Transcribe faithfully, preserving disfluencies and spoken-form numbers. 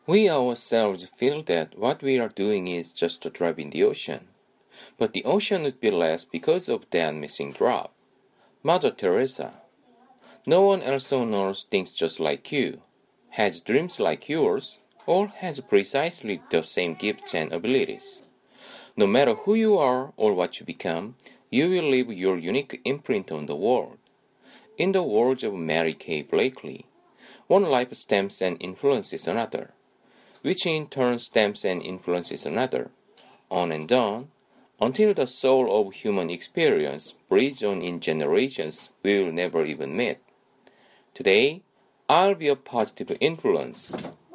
We ourselves feel that what we are doing is just a drop in the ocean. But the ocean would be less because of that missing drop. Mother Teresa. No one else on earth thinks just like you, has dreams like yours, or has precisely the same gifts and abilities. No matter who you are or what you become, you will leave your unique imprint on the world. In the words of Mary Kay Blakely, one life stamps and influences another, which in turn stamps and influences another, on and on, until the soul of human experience breathes on in generations we will never even meet. Today, I'll be a positive influence.